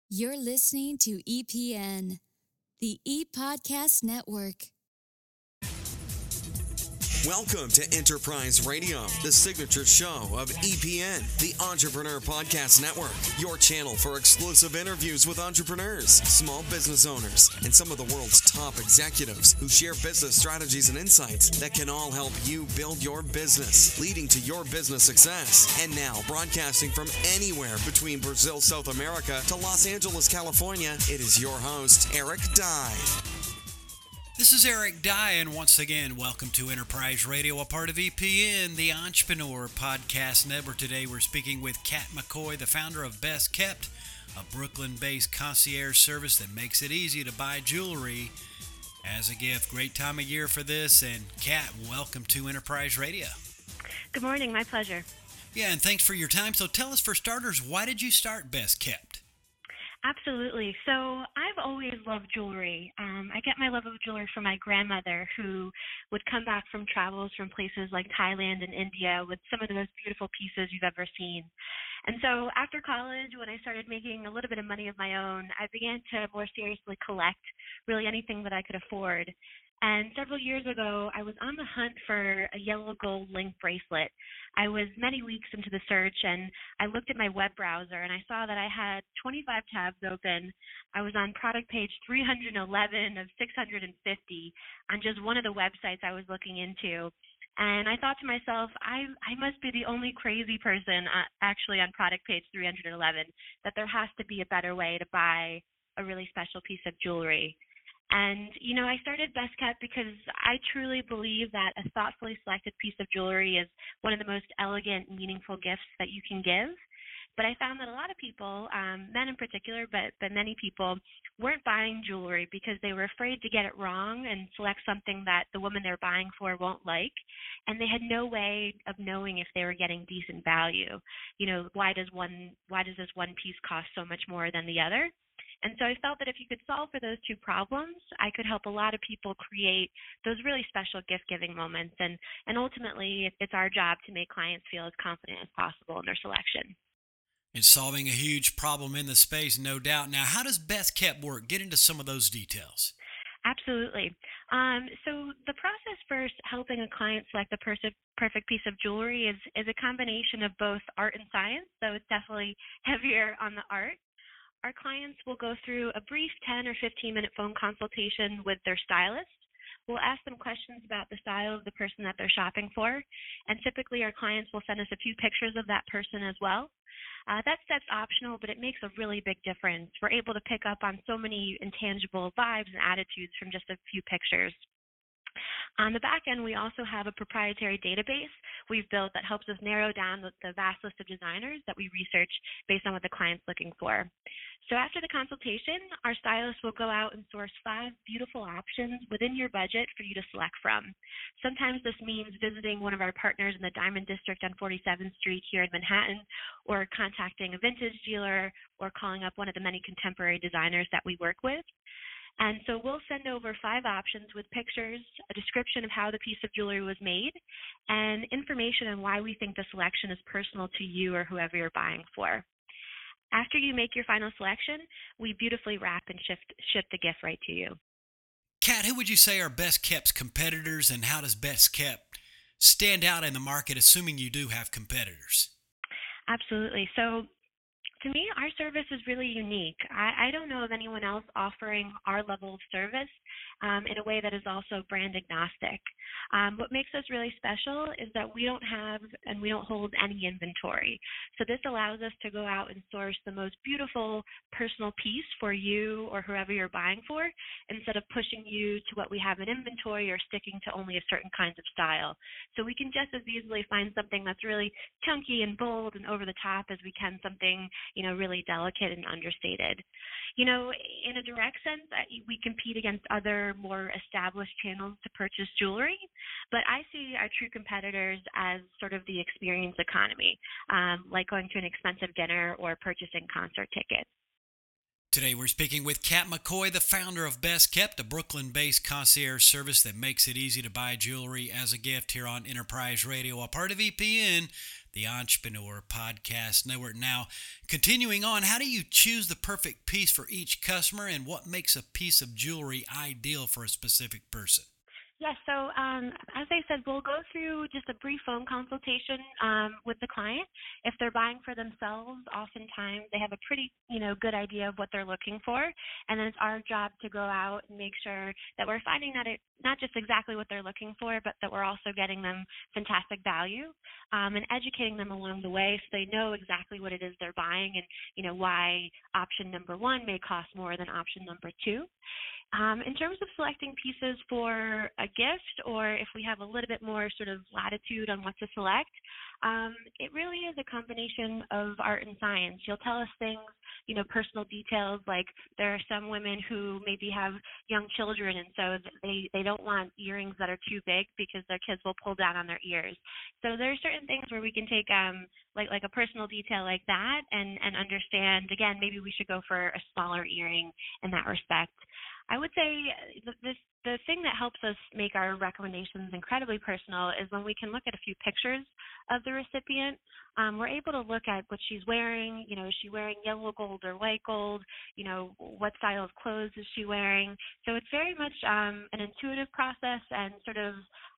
You're listening to EPN, the ePodcast Network. Welcome to Enterprise Radio, the signature show of EPN, the Entrepreneur Podcast Network, your channel for exclusive interviews with entrepreneurs, small business owners, and some of the world's top executives who share business strategies and insights that can all help you build your business, leading to your business success. And now, broadcasting from anywhere between Brazil, South America to Los Angeles, California, it is your host, Eric Dye. This is Eric Dye, and once again, welcome to Enterprise Radio, a part of EPN, the Entrepreneur Podcast Network. Today, we're speaking with Kat McCoy, the founder of Best Kept, a Brooklyn-based concierge service that makes it easy to buy jewelry as a gift. Great time of year for this, and Kat, welcome to Enterprise Radio. Good morning, my pleasure. Yeah, and thanks for your time. So tell us, for starters, why did you start Best Kept? Absolutely. So I've always loved jewelry. I get my love of jewelry from my grandmother, who would come back from travels from places like Thailand and India with some of the most beautiful pieces you've ever seen. And so after college, when I started making a little bit of money of my own, I began to more seriously collect really anything that I could afford. And several years ago, I was on the hunt for a yellow gold link bracelet. I was many weeks into the search, and I looked at my web browser, and I saw that I had 25 tabs open. I was on product page 311 of 650 on just one of the websites I was looking into. And I thought to myself, I must be the only crazy person actually on product page 311, that there has to be a better way to buy a really special piece of jewelry. And, I started Best Kept because I truly believe that a thoughtfully selected piece of jewelry is one of the most elegant, meaningful gifts that you can give. But I found that a lot of people, men in particular, but many people, weren't buying jewelry because they were afraid to get it wrong and select something that the woman they're buying for won't like. And they had no way of knowing if they were getting decent value. Why does this one piece cost so much more than the other? And so I felt that if you could solve for those two problems, I could help a lot of people create those really special gift-giving moments. And ultimately, it's our job to make clients feel as confident as possible in their selection. It's solving a huge problem in the space, no doubt. Now, how does Best Kept work? Get into some of those details. Absolutely. So the process for helping a client select the perfect piece of jewelry is a combination of both art and science. So it's definitely heavier on the art. Our clients will go through a brief 10 or 15-minute phone consultation with their stylist. We'll ask them questions about the style of the person that they're shopping for, and typically our clients will send us a few pictures of that person as well. That step's optional, but it makes a really big difference. We're able to pick up on so many intangible vibes and attitudes from just a few pictures. On the back end, we also have a proprietary database we've built that helps us narrow down the vast list of designers that we research based on what the client's looking for. So after the consultation, our stylist will go out and source 5 beautiful options within your budget for you to select from. Sometimes this means visiting one of our partners in the Diamond District on 47th Street here in Manhattan, or contacting a vintage dealer, or calling up one of the many contemporary designers that we work with. And so we'll send over 5 options with pictures, a description of how the piece of jewelry was made, and information on why we think the selection is personal to you or whoever you're buying for. After you make your final selection, we beautifully wrap and ship the gift right to you. Kat, who would you say are Best Kept's competitors, and how does Best Kept stand out in the market, assuming you do have competitors? Absolutely. So to me, our service is really unique. I don't know of anyone else offering our level of service in a way that is also brand agnostic. What makes us really special is that we don't have and we don't hold any inventory. So this allows us to go out and source the most beautiful personal piece for you or whoever you're buying for, instead of pushing you to what we have in inventory or sticking to only a certain kinds of style. So we can just as easily find something that's really chunky and bold and over the top as we can something really delicate and understated. In a direct sense, we compete against other more established channels to purchase jewelry, but I see our true competitors as sort of the experience economy, like going to an expensive dinner or purchasing concert tickets. Today we're speaking with Kat McCoy, the founder of Best Kept, a Brooklyn-based concierge service that makes it easy to buy jewelry as a gift here on Enterprise Radio, a part of EPN, the Entrepreneur Podcast Network. Now, continuing on, how do you choose the perfect piece for each customer, and what makes a piece of jewelry ideal for a specific person? Yes, so as I said, we'll go through just a brief phone consultation with the client. If they're buying for themselves, oftentimes they have a pretty, good idea of what they're looking for, and then it's our job to go out and make sure that we're finding that it's not just exactly what they're looking for, but that we're also getting them fantastic value and educating them along the way so they know exactly what it is they're buying and, why option number one may cost more than option number two. In terms of selecting pieces for a gift, or if we have a little bit more sort of latitude on what to select, it really is a combination of art and science. You'll tell us things, personal details, like there are some women who maybe have young children, and so they don't want earrings that are too big because their kids will pull down on their ears. So there are certain things where we can take like a personal detail like that and understand, again, maybe we should go for a smaller earring in that respect. I would say the thing that helps us make our recommendations incredibly personal is when we can look at a few pictures of the recipient. We're able to look at what she's wearing. Is she wearing yellow gold or white gold? What style of clothes is she wearing? So it's very much an intuitive process and sort of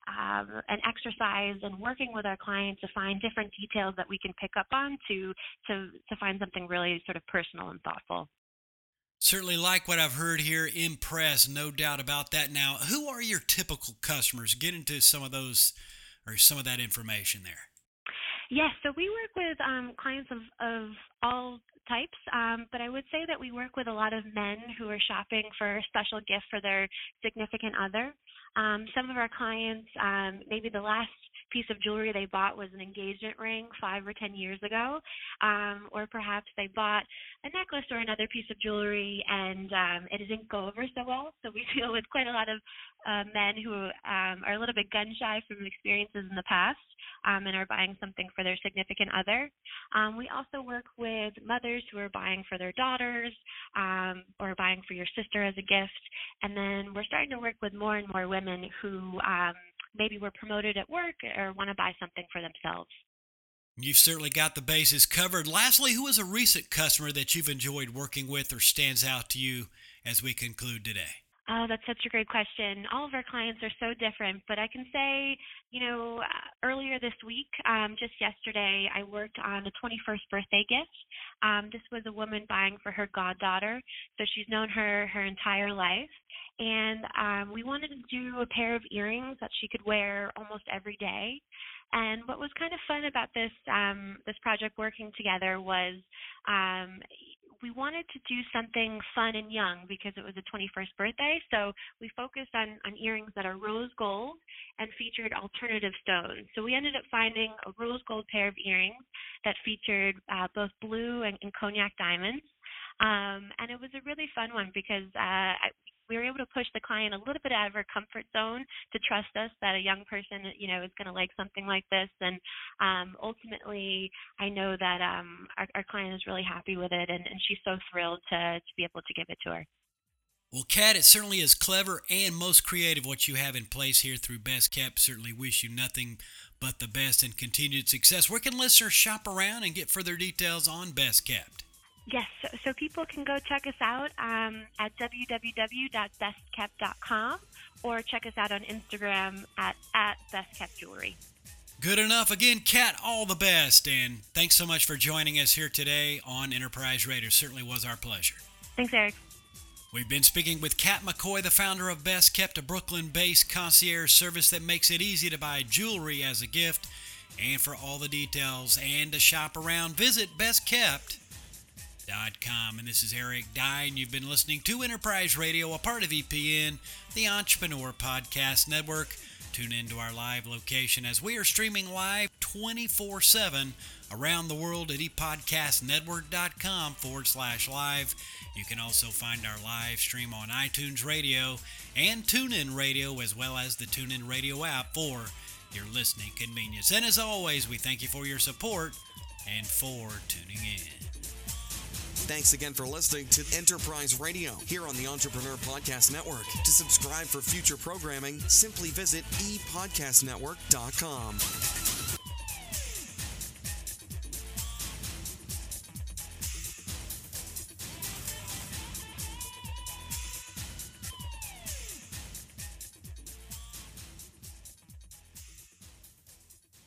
an exercise in working with our clients to find different details that we can pick up on to find something really sort of personal and thoughtful. Certainly like what I've heard here. Impressed, no doubt about that. Now, who are your typical customers? Get into some of those or some of that information there. Yes, so we work with clients of all types, but I would say that we work with a lot of men who are shopping for a special gift for their significant other. Some of our clients, maybe the last piece of jewelry they bought was an engagement ring 5 or 10 years ago, or perhaps they bought a necklace or another piece of jewelry and it didn't go over so well. So we deal with quite a lot of men who are a little bit gun shy from experiences in the past and are buying something for their significant other. We also work with mothers who are buying for their daughters or buying for your sister as a gift. And then we're starting to work with more and more women who maybe were promoted at work or want to buy something for themselves. You've certainly got the bases covered. Lastly, who is a recent customer that you've enjoyed working with or stands out to you as we conclude today? Oh, that's such a great question. All of our clients are so different, but I can say, earlier this week, just yesterday, I worked on a 21st birthday gift. This was a woman buying for her goddaughter, so she's known her entire life. And we wanted to do a pair of earrings that she could wear almost every day. And what was kind of fun about this project working together was we wanted to do something fun and young because it was a 21st birthday. So we focused on earrings that are rose gold and featured alternative stones. So we ended up finding a rose gold pair of earrings that featured both blue and cognac diamonds. And it was a really fun one because we were able to push the client a little bit out of her comfort zone to trust us that a young person, is going to like something like this. And ultimately, I know that our client is really happy with it, and she's so thrilled to be able to give it to her. Well, Kat, it certainly is clever and most creative what you have in place here through Best Kept. Certainly wish you nothing but the best and continued success. Where can listeners shop around and get further details on Best Kept? Yes, so people can go check us out at www.bestkept.com or check us out on Instagram at bestkeptjewelry. Good enough. Again, Kat, all the best, and thanks so much for joining us here today on Enterprise Radio. Certainly was our pleasure. Thanks, Eric. We've been speaking with Kat McCoy, the founder of Best Kept, a Brooklyn-based concierge service that makes it easy to buy jewelry as a gift. And for all the details and to shop around, visit bestkept.com. And this is Eric Dye, and you've been listening to Enterprise Radio, a part of EPN, the Entrepreneur Podcast Network. Tune into our live location as we are streaming live 24/7 around the world at epodcastnetwork.com/live. You can also find our live stream on iTunes Radio and TuneIn Radio, as well as the TuneIn Radio app for your listening convenience. And as always, we thank you for your support and for tuning in. Thanks again for listening to Enterprise Radio here on the Entrepreneur Podcast Network. To subscribe for future programming, simply visit epodcastnetwork.com.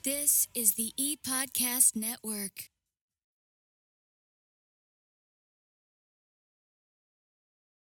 This is the ePodcast Network.